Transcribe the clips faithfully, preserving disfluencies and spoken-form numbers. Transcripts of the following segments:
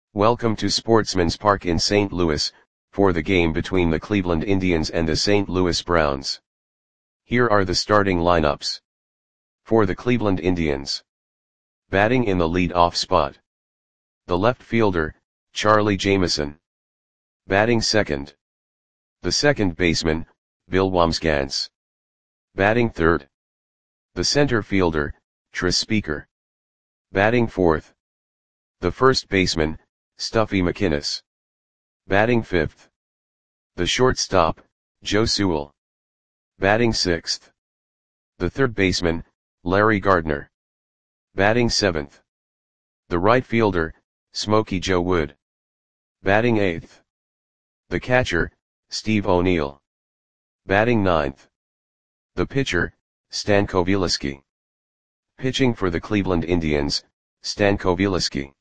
Welcome to Sportsman's Park in Saint Louis, for the game between the Cleveland Indians and the Saint Louis Browns. Here are the starting lineups. For the Cleveland Indians. Batting in the lead-off spot. The left fielder, Charlie Jameson. Batting second. The second baseman, Bill Wambsgans. Batting third. The center fielder, Tris Speaker. Batting fourth. The first baseman, Stuffy McInnis. Batting fifth. The shortstop, Joe Sewell. Batting sixth. The third baseman, Larry Gardner. Batting seventh. The right fielder, Smokey Joe Wood. Batting eighth. The catcher, Steve O'Neill. Batting ninth. The pitcher, Stan Coveleski. Pitching for the Cleveland Indians, Stan Coveleski.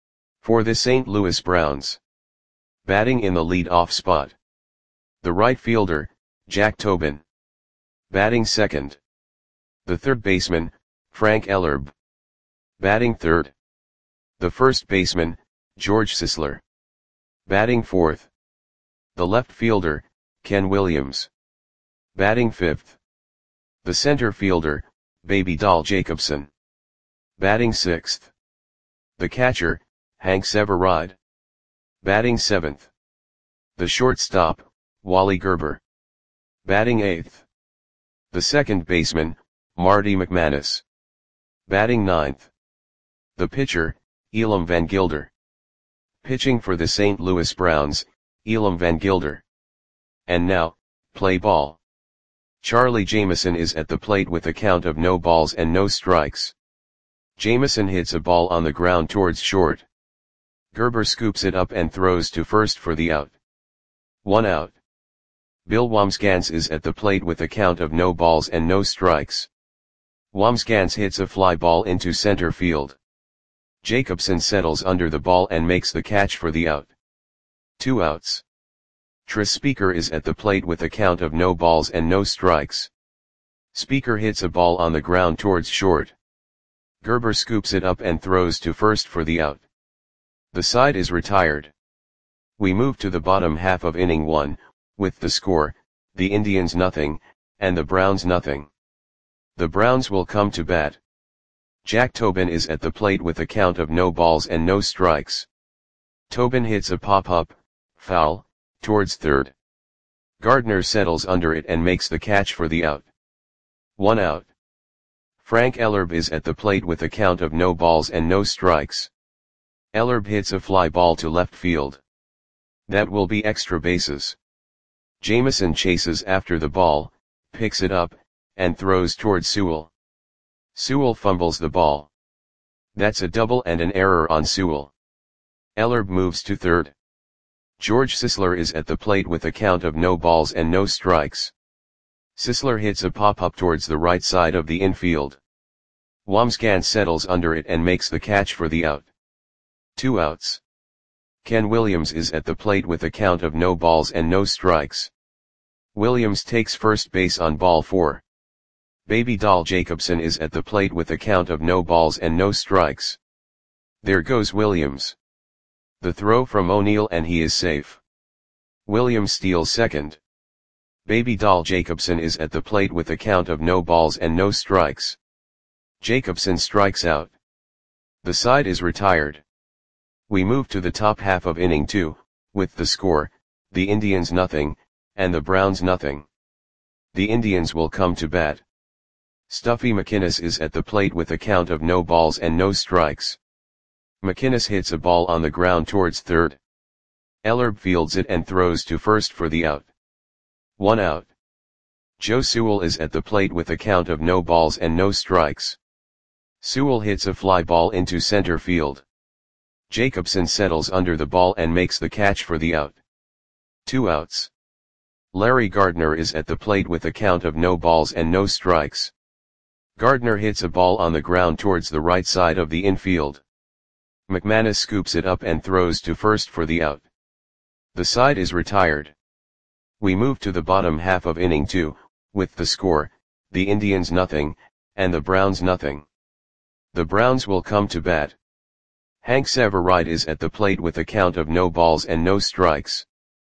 For the Saint Louis Browns. Batting in the lead-off spot. The right fielder, Jack Tobin. Batting second. The third baseman, Frank Ellerbe. Batting third. The first baseman, George Sisler. Batting fourth. The left fielder, Ken Williams. Batting fifth. The center fielder, Baby Doll Jacobson. Batting sixth. The catcher, Hank Severide. Batting seventh. The shortstop, Wally Gerber. Batting eighth. The second baseman, Marty McManus. Batting ninth. The pitcher, Elam Van Gilder. Pitching for the Saint Louis Browns, Elam Van Gilder. And now, play ball. Charlie Jameson is at the plate with a count of no balls and no strikes. Jameson hits a ball on the ground towards short. Gerber scoops it up and throws to first for the out. One out. Bill Wambsgans is at the plate with a count of no balls and no strikes. Wambsgans hits a fly ball into center field. Jacobson settles under the ball and makes the catch for the out. Two outs. Tris Speaker is at the plate with a count of no balls and no strikes. Speaker hits a ball on the ground towards short. Gerber scoops it up and throws to first for the out. The side is retired. We move to the bottom half of inning one, with the score, the Indians nothing, and the Browns nothing. The Browns will come to bat. Jack Tobin is at the plate with a count of no balls and no strikes. Tobin hits a pop-up, foul, towards third. Gardner settles under it and makes the catch for the out. One out. Frank Ellerbe is at the plate with a count of no balls and no strikes. Ellerbe hits a fly ball to left field. That will be extra bases. Jameson chases after the ball, picks it up, and throws towards Sewell. Sewell fumbles the ball. That's a double and an error on Sewell. Ellerbe moves to third. George Sisler is at the plate with a count of no balls and no strikes. Sisler hits a pop-up towards the right side of the infield. Wambsgans settles under it and makes the catch for the out. Two outs. Ken Williams is at the plate with a count of no balls and no strikes. Williams takes first base on ball four. Baby Doll Jacobson is at the plate with a count of no balls and no strikes. There goes Williams. The throw from O'Neill and he is safe. Williams steals second. Baby Doll Jacobson is at the plate with a count of no balls and no strikes. Jacobson strikes out. The side is retired. We move to the top half of inning two, with the score, the Indians nothing, and the Browns nothing. The Indians will come to bat. Stuffy McInnis is at the plate with a count of no balls and no strikes. McInnis hits a ball on the ground towards third. Ellerbe fields it and throws to first for the out. One out. Joe Sewell is at the plate with a count of no balls and no strikes. Sewell hits a fly ball into center field. Jacobson settles under the ball and makes the catch for the out. Two outs. Larry Gardner is at the plate with a count of no balls and no strikes. Gardner hits a ball on the ground towards the right side of the infield. McManus scoops it up and throws to first for the out. The side is retired. We move to the bottom half of inning two, with the score, the Indians nothing, and the Browns nothing. The Browns will come to bat. Hank Severide is at the plate with a count of no balls and no strikes.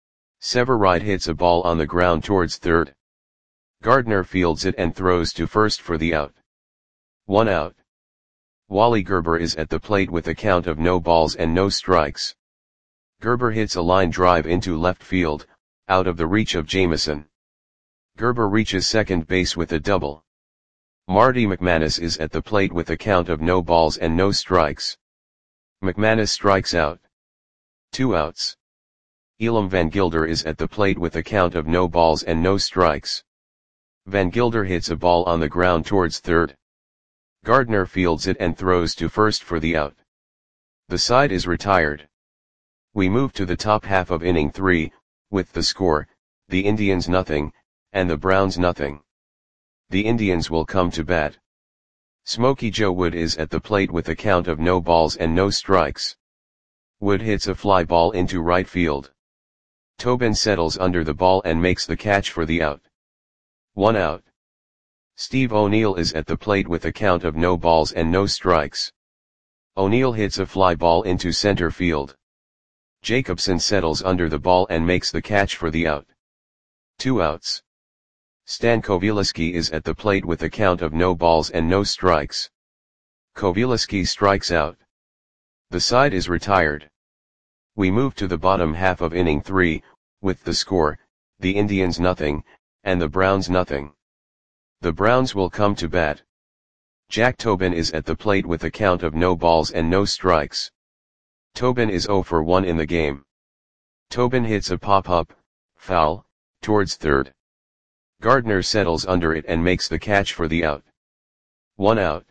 Severide hits a ball on the ground towards third. Gardner fields it and throws to first for the out. One out. Wally Gerber is at the plate with a count of no balls and no strikes. Gerber hits a line drive into left field, out of the reach of Jameson. Gerber reaches second base with a double. Marty McManus is at the plate with a count of no balls and no strikes. McManus strikes out. Two outs. Elam Van Gilder is at the plate with a count of no balls and no strikes. Van Gilder hits a ball on the ground towards third. Gardner fields it and throws to first for the out. The side is retired. We move to the top half of inning three, with the score, the Indians nothing, and the Browns nothing. The Indians will come to bat. Smokey Joe Wood is at the plate with a count of no balls and no strikes. Wood hits a fly ball into right field. Tobin settles under the ball and makes the catch for the out. One out. Steve O'Neill is at the plate with a count of no balls and no strikes. O'Neill hits a fly ball into center field. Jacobson settles under the ball and makes the catch for the out. Two outs. Stan Kowieliski is at the plate with a count of no balls and no strikes. Kowieliski strikes out. The side is retired. We move to the bottom half of inning three, with the score, the Indians nothing, and the Browns nothing. The Browns will come to bat. Jack Tobin is at the plate with a count of no balls and no strikes. Tobin is oh for one in the game. Tobin hits a pop-up, foul, towards third. Gardner settles under it and makes the catch for the out. One out.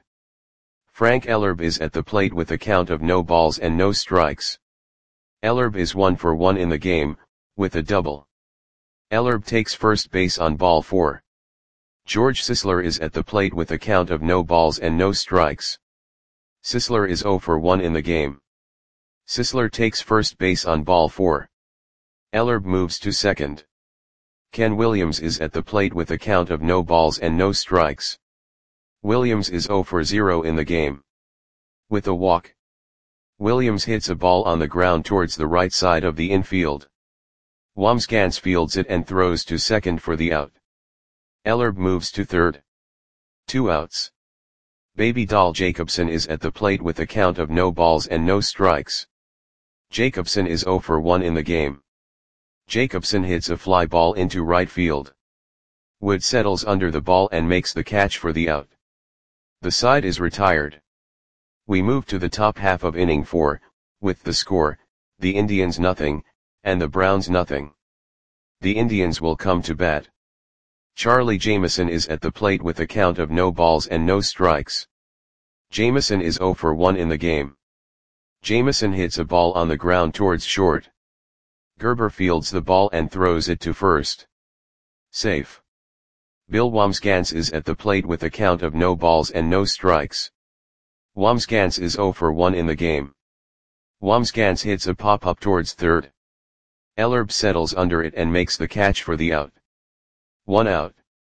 Frank Ellerbe is at the plate with a count of no balls and no strikes. Ellerbe is one for one in the game, with a double. Ellerbe takes first base on ball four. George Sisler is at the plate with a count of no balls and no strikes. Sisler is oh for one in the game. Sisler takes first base on ball four. Ellerbe moves to second. Ken Williams is at the plate with a count of no balls and no strikes. Williams is oh for zero in the game. With a walk. Williams hits a ball on the ground towards the right side of the infield. Wamsgans fields it and throws to second for the out. Ellerbe moves to third. Two outs. Baby Doll Jacobson is at the plate with a count of no balls and no strikes. Jacobson is oh for one in the game. Jacobson hits a fly ball into right field. Wood settles under the ball and makes the catch for the out. The side is retired. We move to the top half of inning four, with the score, the Indians nothing, and the Browns nothing. The Indians will come to bat. Charlie Jameson is at the plate with a count of no balls and no strikes. Jameson is oh for one in the game. Jameson hits a ball on the ground towards short. Gerber fields the ball and throws it to first. Safe. Bill Wamsgans is at the plate with a count of no balls and no strikes. Wamsgans is oh for one in the game. Wamsgans hits a pop-up towards third. Ellerbe settles under it and makes the catch for the out. One out.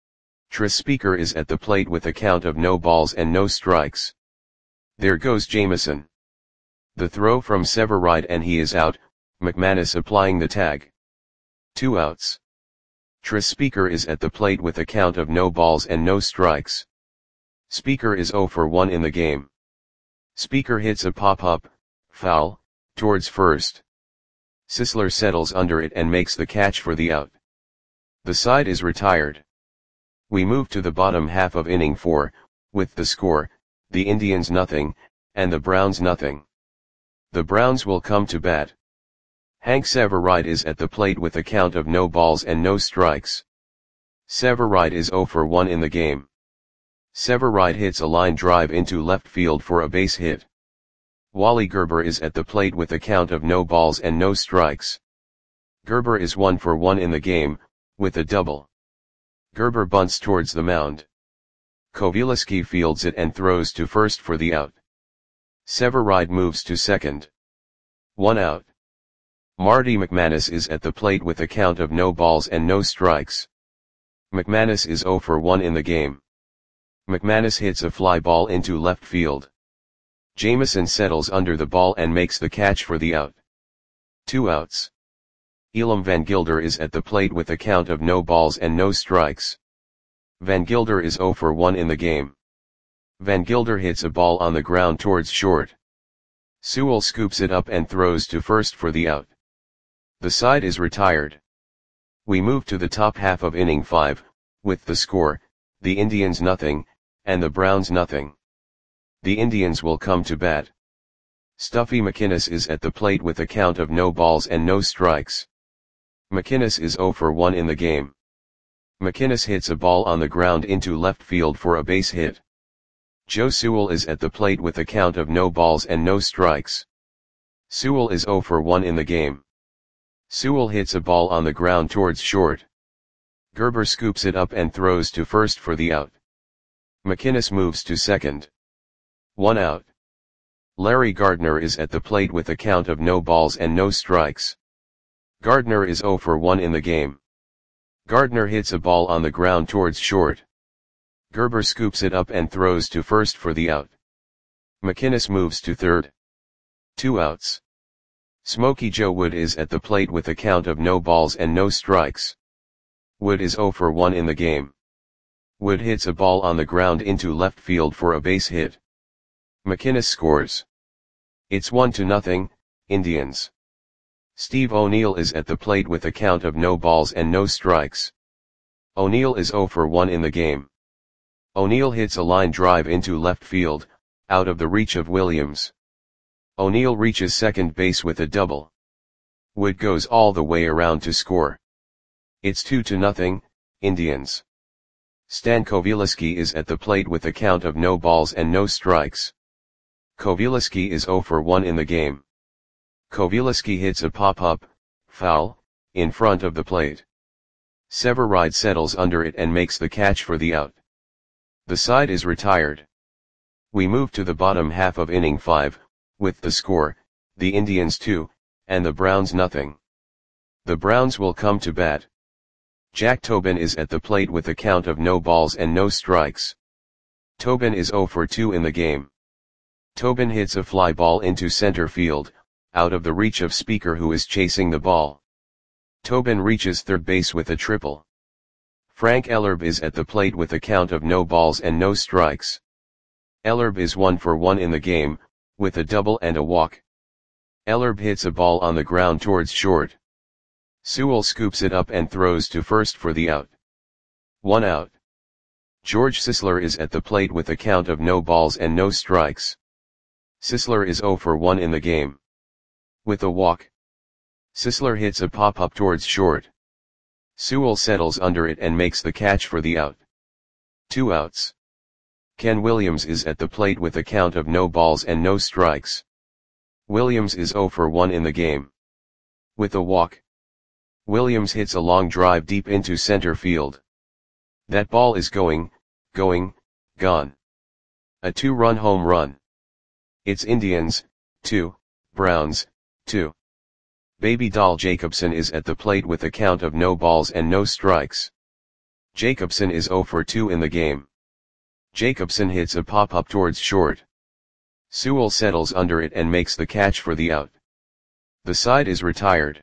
Tris Speaker is at the plate with a count of no balls and no strikes. There goes Jameson. The throw from Severide and he is out, McManus applying the tag. Two outs. Tris Speaker is at the plate with a count of no balls and no strikes. Speaker is oh for one in the game. Speaker hits a pop-up, foul, towards first. Sisler settles under it and makes the catch for the out. The side is retired. We move to the bottom half of inning four, with the score, the Indians nothing, and the Browns nothing. The Browns will come to bat. Hank Severide is at the plate with a count of no balls and no strikes. Severide is oh for one in the game. Severide hits a line drive into left field for a base hit. Wally Gerber is at the plate with a count of no balls and no strikes. Gerber is one for one in the game, with a double. Gerber bunts towards the mound. Kowieliski fields it and throws to first for the out. Severide moves to second. One out. Marty McManus is at the plate with a count of no balls and no strikes. McManus is oh for one in the game. McManus hits a fly ball into left field. Jamieson settles under the ball and makes the catch for the out. Two outs. Elam Van Gilder is at the plate with a count of no balls and no strikes. Van Gilder is oh for one in the game. Van Gilder hits a ball on the ground towards short. Sewell scoops it up and throws to first for the out. The side is retired. We move to the top half of inning five, with the score, the Indians nothing, and the Browns nothing. The Indians will come to bat. Stuffy McInnes is at the plate with a count of no balls and no strikes. McInnes is oh for one in the game. McInnes hits a ball on the ground into left field for a base hit. Joe Sewell is at the plate with a count of no balls and no strikes. Sewell is oh for one in the game. Sewell hits a ball on the ground towards short. Gerber scoops it up and throws to first for the out. McInnes moves to second. One out. Larry Gardner is at the plate with a count of no balls and no strikes. Gardner is oh for one in the game. Gardner hits a ball on the ground towards short. Gerber scoops it up and throws to first for the out. McInnes moves to third. Two outs. Smokey Joe Wood is at the plate with a count of no balls and no strikes. Wood is oh for one in the game. Wood hits a ball on the ground into left field for a base hit. McInnes scores. It's one to nothing, Indians. Steve O'Neill is at the plate with a count of no balls and no strikes. O'Neill is oh for one in the game. O'Neill hits a line drive into left field, out of the reach of Williams. O'Neill reaches second base with a double. Wood goes all the way around to score. It's two to nothing, Indians. Stan Kowieliski is at the plate with a count of no balls and no strikes. Kowieliski is oh for one in the game. Kowieliski hits a pop-up, foul, in front of the plate. Severide settles under it and makes the catch for the out. The side is retired. We move to the bottom half of inning five, with the score, the Indians two, and the Browns nothing. The Browns will come to bat. Jack Tobin is at the plate with a count of no balls and no strikes. Tobin is oh for two in the game. Tobin hits a fly ball into center field, out of the reach of Speaker who is chasing the ball. Tobin reaches third base with a triple. Frank Ellerbe is at the plate with a count of no balls and no strikes. Ellerbe is one for one in the game, with a double and a walk. Ellerbe hits a ball on the ground towards short. Sewell scoops it up and throws to first for the out. One out. George Sisler is at the plate with a count of no balls and no strikes. Sisler is oh for one in the game. With a walk. Sisler hits a pop-up towards short. Sewell settles under it and makes the catch for the out. Two outs. Ken Williams is at the plate with a count of no balls and no strikes. Williams is oh for one in the game. With a walk. Williams hits a long drive deep into center field. That ball is going, going, gone. A two-run home run. It's Indians, two, Browns, two. Baby Doll Jacobson is at the plate with a count of no balls and no strikes. Jacobson is oh for two in the game. Jacobson hits a pop-up towards short. Sewell settles under it and makes the catch for the out. The side is retired.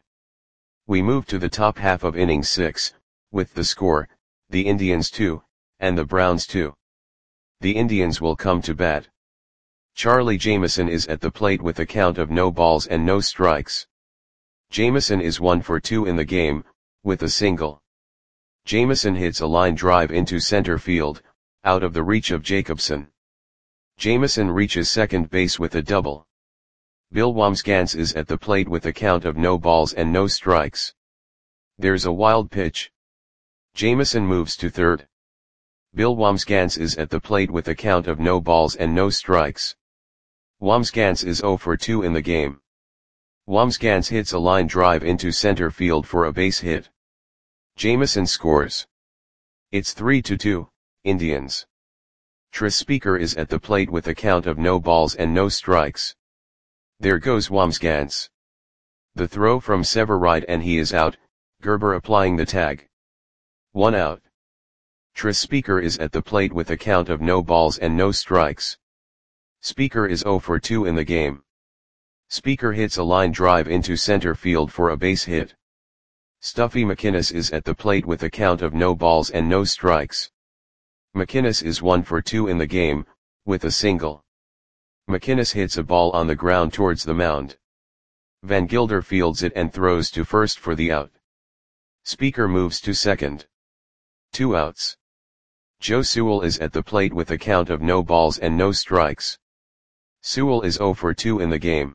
We move to the top half of inning six, with the score, the Indians two, and the Browns two. The Indians will come to bat. Charlie Jamieson is at the plate with a count of no balls and no strikes. Jamieson is one for two in the game, with a single. Jamieson hits a line drive into center field, out of the reach of Jacobson. Jamieson reaches second base with a double. Bill Wambsgans is at the plate with a count of no balls and no strikes. There's a wild pitch. Jamieson moves to third. Bill Wambsgans is at the plate with a count of no balls and no strikes. Wambsgans is oh for two in the game. Wambsgans hits a line drive into center field for a base hit. Jamieson scores. It's three to two, Indians. Tris Speaker is at the plate with a count of no balls and no strikes. There goes Wambsgans. The throw from Severide and he is out, Gerber applying the tag. One out. Tris Speaker is at the plate with a count of no balls and no strikes. Speaker is zero for two in the game. Speaker hits a line drive into center field for a base hit. Stuffy McInnis is at the plate with a count of no balls and no strikes. McInnis is one for two in the game, with a single. McInnis hits a ball on the ground towards the mound. Van Gilder fields it and throws to first for the out. Speaker moves to second. Two outs. Joe Sewell is at the plate with a count of no balls and no strikes. Sewell is zero for two in the game.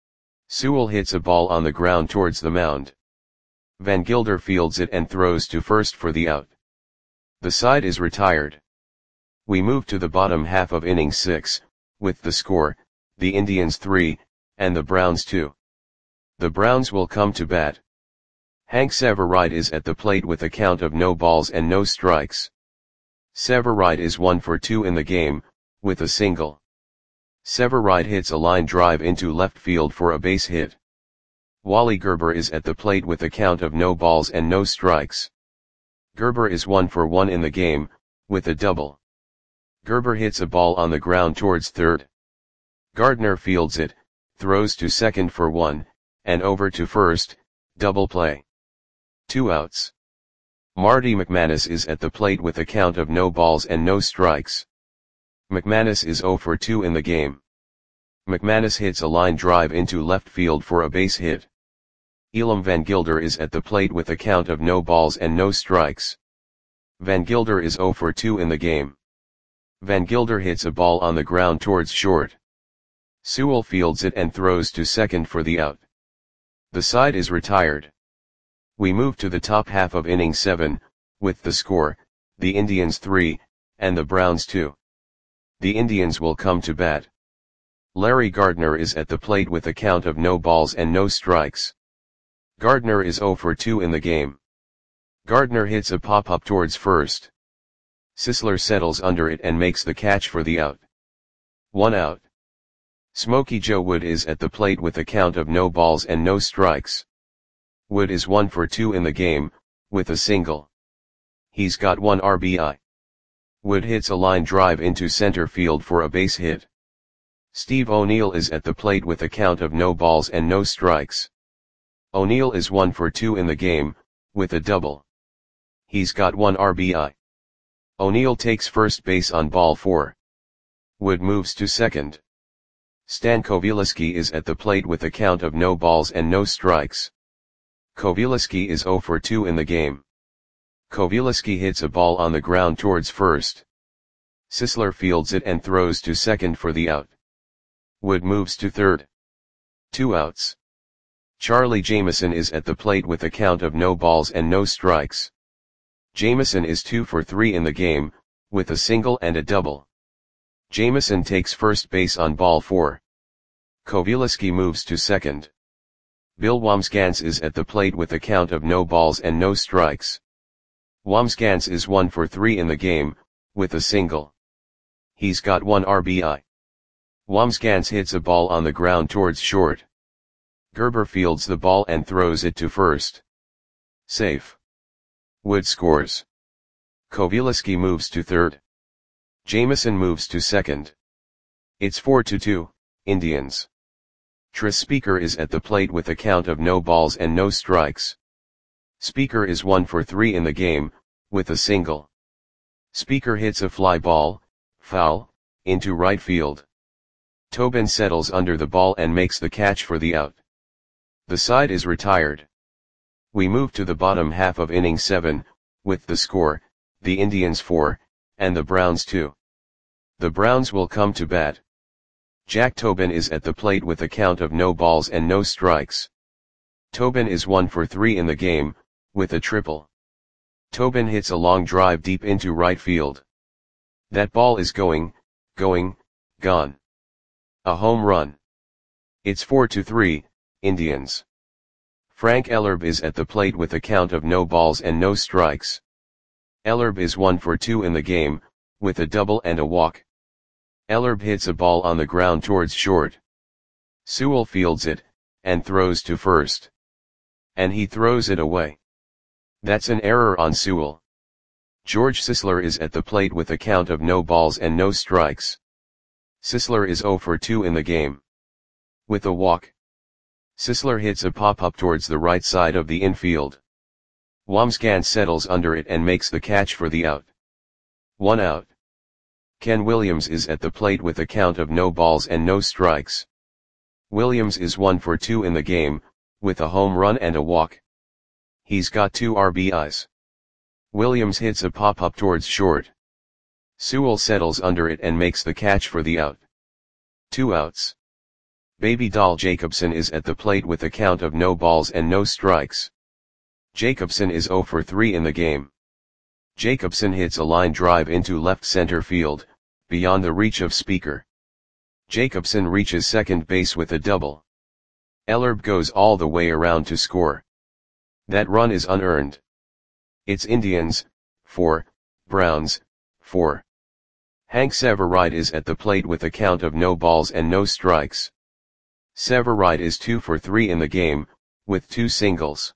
Sewell hits a ball on the ground towards the mound. Van Gilder fields it and throws to first for the out. The side is retired. We move to the bottom half of inning six, with the score, the Indians three, and the Browns two. The Browns will come to bat. Hank Severide is at the plate with a count of no balls and no strikes. Severide is one for two in the game, with a single. Severide hits a line drive into left field for a base hit. Wally Gerber is at the plate with a count of no balls and no strikes. Gerber is one for one in the game, with a double. Gerber hits a ball on the ground towards third. Gardner fields it, throws to second for one, and over to first, double play. Two outs. Marty McManus is at the plate with a count of no balls and no strikes. McManus is zero for two in the game. McManus hits a line drive into left field for a base hit. Elam Van Gilder is at the plate with a count of no balls and no strikes. Van Gilder is zero for two in the game. Van Gilder hits a ball on the ground towards short. Sewell fields it and throws to second for the out. The side is retired. We move to the top half of inning seven, with the score, the Indians three, and the Browns two. The Indians will come to bat. Larry Gardner is at the plate with a count of no balls and no strikes. Gardner is zero for two in the game. Gardner hits a pop-up towards first. Sisler settles under it and makes the catch for the out. One out. Smokey Joe Wood is at the plate with a count of no balls and no strikes. Wood is one for two in the game, with a single. He's got one R B I. Wood hits a line drive into center field for a base hit. Steve O'Neill is at the plate with a count of no balls and no strikes. O'Neill is one for two in the game, with a double. He's got one R B I. O'Neill takes first base on ball four. Wood moves to second. Stan Kowieliski is at the plate with a count of no balls and no strikes. Kowieliski is zero for two in the game. Kowieliski hits a ball on the ground towards first. Sisler fields it and throws to second for the out. Wood moves to third. Two outs. Charlie Jameson is at the plate with a count of no balls and no strikes. Jameson is two for three in the game, with a single and a double. Jameson takes first base on ball four. Kowieliski moves to second. Bill Wambsgans is at the plate with a count of no balls and no strikes. Wambsgans is one for three in the game, with a single. He's got one R B I. Wambsgans hits a ball on the ground towards short. Gerber fields the ball and throws it to first. Safe. Wood scores. Kowieliski moves to third. Jameson moves to second. It's four to two, Indians. Tris Speaker is at the plate with a count of no balls and no strikes. Speaker is one for three in the game, with a single. Speaker hits a fly ball, foul, into right field. Tobin settles under the ball and makes the catch for the out. The side is retired. We move to the bottom half of inning seven, with the score, the Indians four, and the Browns two. The Browns will come to bat. Jack Tobin is at the plate with a count of no balls and no strikes. Tobin is one for three in the game, with a triple. Tobin hits a long drive deep into right field. That ball is going, going, gone. A home run. It's four to three, Indians. Frank Ellerbe is at the plate with a count of no balls and no strikes. Ellerbe is one for two in the game, with a double and a walk. Ellerbe hits a ball on the ground towards short. Sewell fields it, and throws to first. And he throws it away. That's an error on Sewell. George Sisler is at the plate with a count of no balls and no strikes. Sisler is zero for two in the game. With a walk, Sisler hits a pop-up towards the right side of the infield. Wamsgans settles under it and makes the catch for the out. One out. Ken Williams is at the plate with a count of no balls and no strikes. Williams is one for two in the game, with a home run and a walk. He's got two R B Is. Williams hits a pop-up towards short. Sewell settles under it and makes the catch for the out. Two outs. Baby Doll Jacobson is at the plate with a count of no balls and no strikes. Jacobson is zero for three in the game. Jacobson hits a line drive into left center field, beyond the reach of Speaker. Jacobson reaches second base with a double. Ellerbe goes all the way around to score. That run is unearned. It's Indians, four, Browns, four. Hank Severide is at the plate with a count of no balls and no strikes. Severide is two for three in the game, with two singles.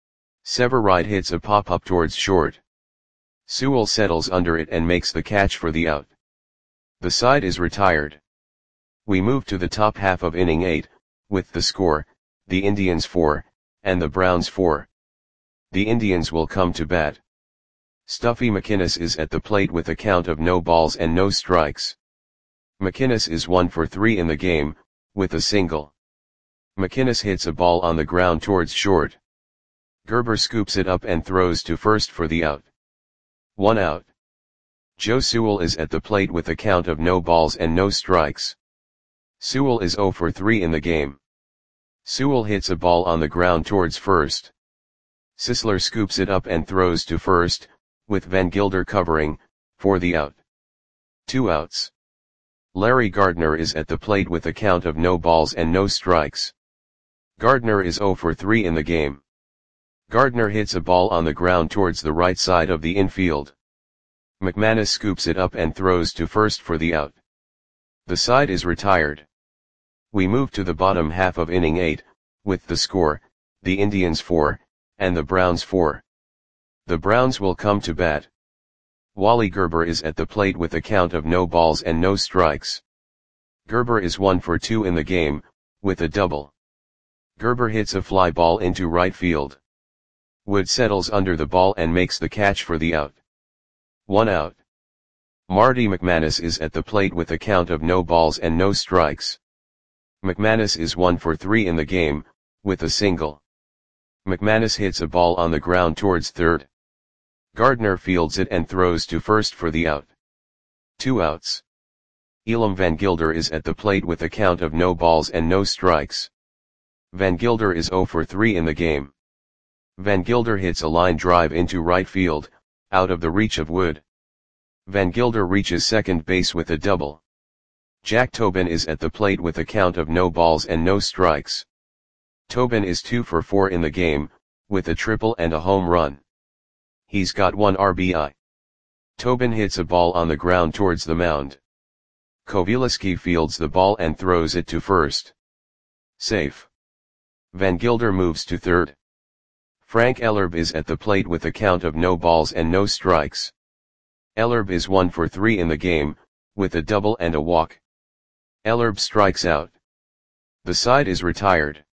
Severide hits a pop-up towards short. Sewell settles under it and makes the catch for the out. The side is retired. We move to the top half of inning eight, with the score, the Indians four, and the Browns four. The Indians will come to bat. Stuffy McInnis is at the plate with a count of no balls and no strikes. McInnis is one for three in the game, with a single. McInnis hits a ball on the ground towards short. Gerber scoops it up and throws to first for the out. One out. Joe Sewell is at the plate with a count of no balls and no strikes. Sewell is zero for three in the game. Sewell hits a ball on the ground towards first. Sisler scoops it up and throws to first, with Van Gilder covering, for the out. Two outs. Larry Gardner is at the plate with a count of no balls and no strikes. Gardner is zero for three in the game. Gardner hits a ball on the ground towards the right side of the infield. McManus scoops it up and throws to first for the out. The side is retired. We move to the bottom half of inning eight, with the score, the Indians four, and the Browns four. The Browns will come to bat. Wally Gerber is at the plate with a count of no balls and no strikes. Gerber is one for two in the game, with a double. Gerber hits a fly ball into right field. Wood settles under the ball and makes the catch for the out. One out. Marty McManus is at the plate with a count of no balls and no strikes. McManus is one for three in the game, with a single. McManus hits a ball on the ground towards third. Gardner fields it and throws to first for the out. Two outs. Elam Van Gilder is at the plate with a count of no balls and no strikes. Van Gilder is zero for three in the game. Van Gilder hits a line drive into right field, out of the reach of Wood. Van Gilder reaches second base with a double. Jack Tobin is at the plate with a count of no balls and no strikes. Tobin is two for four in the game, with a triple and a home run. He's got one R B I. Tobin hits a ball on the ground towards the mound. Kowieliski fields the ball and throws it to first. Safe. Van Gilder moves to third. Frank Ellerbe is at the plate with a count of no balls and no strikes. Ellerbe is one for three in the game, with a double and a walk. Ellerbe strikes out. The side is retired.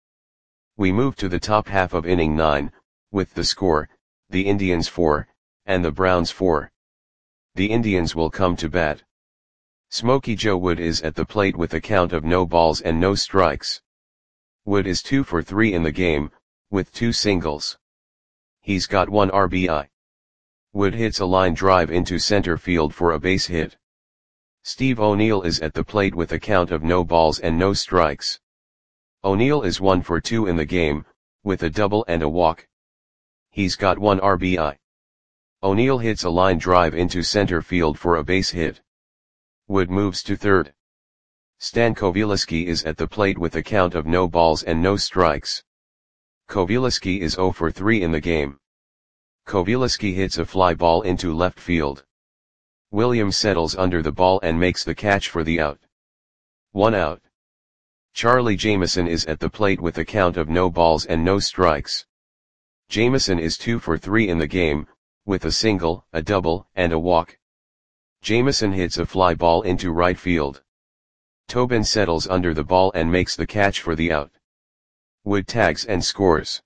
We move to the top half of inning nine, with the score, the Indians four, and the Browns four. The Indians will come to bat. Smokey Joe Wood is at the plate with a count of no balls and no strikes. Wood is two for three in the game, with two singles. He's got one R B I. Wood hits a line drive into center field for a base hit. Steve O'Neill is at the plate with a count of no balls and no strikes. O'Neill is one for two in the game, with a double and a walk. He's got one R B I. O'Neill hits a line drive into center field for a base hit. Wood moves to third. Stan Kowieliski is at the plate with a count of no balls and no strikes. Kowieliski is zero for three in the game. Kowieliski hits a fly ball into left field. Williams settles under the ball and makes the catch for the out. One out. Charlie Jameson is at the plate with a count of no balls and no strikes. Jameson is two for three in the game, with a single, a double, and a walk. Jameson hits a fly ball into right field. Tobin settles under the ball and makes the catch for the out. Wood tags and scores.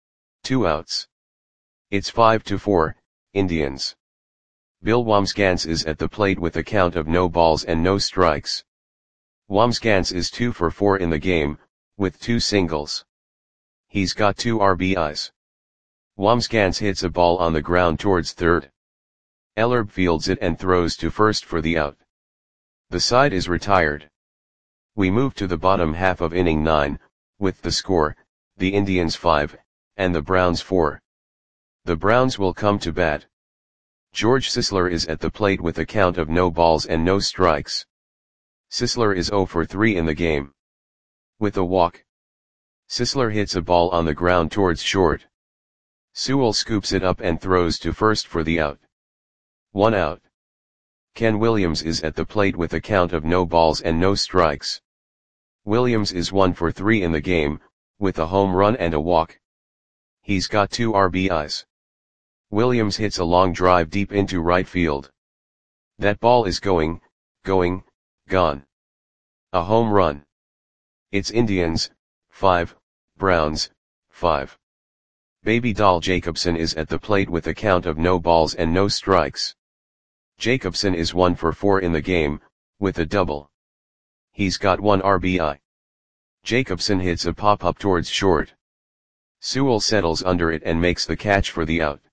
Two outs. It's five to four, Indians. Bill Wambsgans is at the plate with a count of no balls and no strikes. Wambsgans is two for four in the game, with two singles. He's got two R B Is. Wambsgans hits a ball on the ground towards third. Ellerbe fields it and throws to first for the out. The side is retired. We move to the bottom half of inning nine, with the score, the Indians five, and the Browns four. The Browns will come to bat. George Sisler is at the plate with a count of no balls and no strikes. Sisler is zero for three in the game. With a walk. Sisler hits a ball on the ground towards short. Sewell scoops it up and throws to first for the out. One out. Ken Williams is at the plate with a count of no balls and no strikes. Williams is one for three in the game, with a home run and a walk. He's got two R B Is. Williams hits a long drive deep into right field. That ball is going, going, gone. A home run. It's Indians, five, Browns, five. Baby Doll Jacobson is at the plate with a count of no balls and no strikes. Jacobson is one for four in the game, with a double. He's got one R B I. Jacobson hits a pop-up towards short. Sewell settles under it and makes the catch for the out.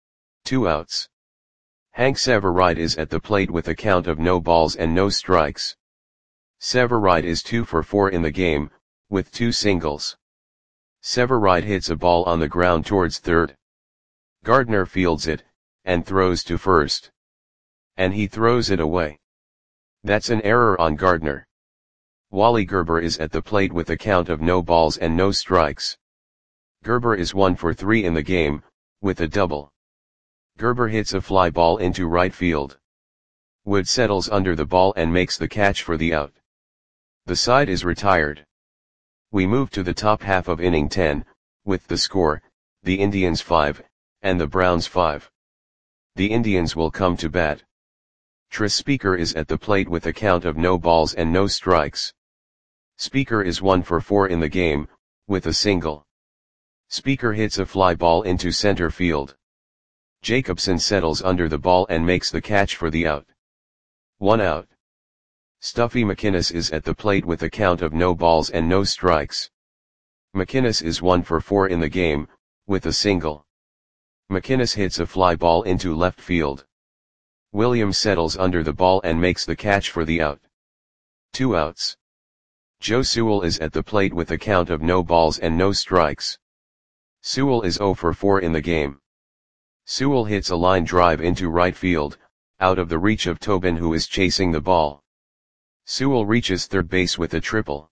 Two outs. Hank Severide is at the plate with a count of no balls and no strikes. Severide is two for four in the game, with two singles. Severide hits a ball on the ground towards third. Gardner fields it, and throws to first. And he throws it away. That's an error on Gardner. Wally Gerber is at the plate with a count of no balls and no strikes. Gerber is one for three in the game, with a double. Gerber hits a fly ball into right field. Wood settles under the ball and makes the catch for the out. The side is retired. We move to the top half of inning ten, with the score, the Indians five, and the Browns five. The Indians will come to bat. Tris Speaker is at the plate with a count of no balls and no strikes. Speaker is one for four in the game, with a single. Speaker hits a fly ball into center field. Jacobson settles under the ball and makes the catch for the out. One out. Stuffy McInnis is at the plate with a count of no balls and no strikes. McInnis is one for four in the game, with a single. McInnis hits a fly ball into left field. Williams settles under the ball and makes the catch for the out. Two outs. Joe Sewell is at the plate with a count of no balls and no strikes. Sewell is zero for four in the game. Sewell hits a line drive into right field, out of the reach of Tobin, who is chasing the ball. Sewell reaches third base with a triple.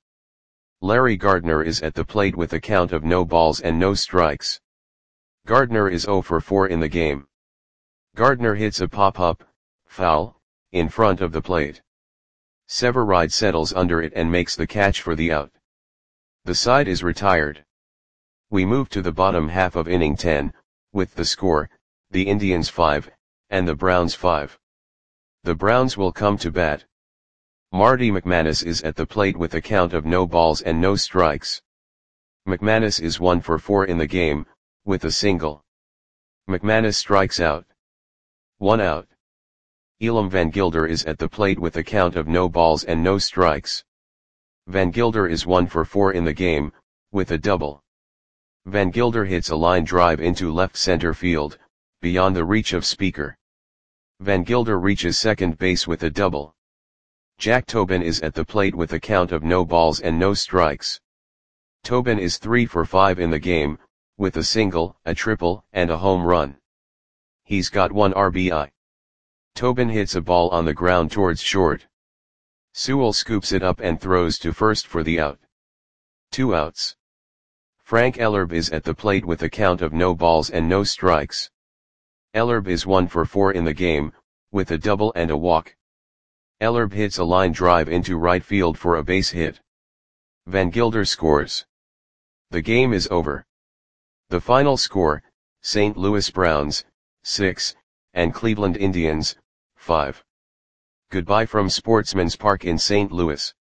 Larry Gardner is at the plate with a count of no balls and no strikes. Gardner is zero for four in the game. Gardner hits a pop-up, foul, in front of the plate. Severide settles under it and makes the catch for the out. The side is retired. We move to the bottom half of inning ten, with the score, the Indians five, and the Browns five. The Browns will come to bat. Marty McManus is at the plate with a count of no balls and no strikes. McManus is one for four in the game, with a single. McManus strikes out. One out. Elam Van Gilder is at the plate with a count of no balls and no strikes. Van Gilder is one for four in the game, with a double. Van Gilder hits a line drive into left center field, beyond the reach of Speaker. Van Gilder reaches second base with a double. Jack Tobin is at the plate with a count of no balls and no strikes. Tobin is three for five in the game, with a single, a triple, and a home run. He's got one R B I. Tobin hits a ball on the ground towards short. Sewell scoops it up and throws to first for the out. Two outs. Frank Ellerbe is at the plate with a count of no balls and no strikes. Ellerbe is one for four in the game, with a double and a walk. Ellerbe hits a line drive into right field for a base hit. Van Gilder scores. The game is over. The final score, Saint Louis Browns, six, and Cleveland Indians, five. Goodbye from Sportsman's Park in Saint Louis.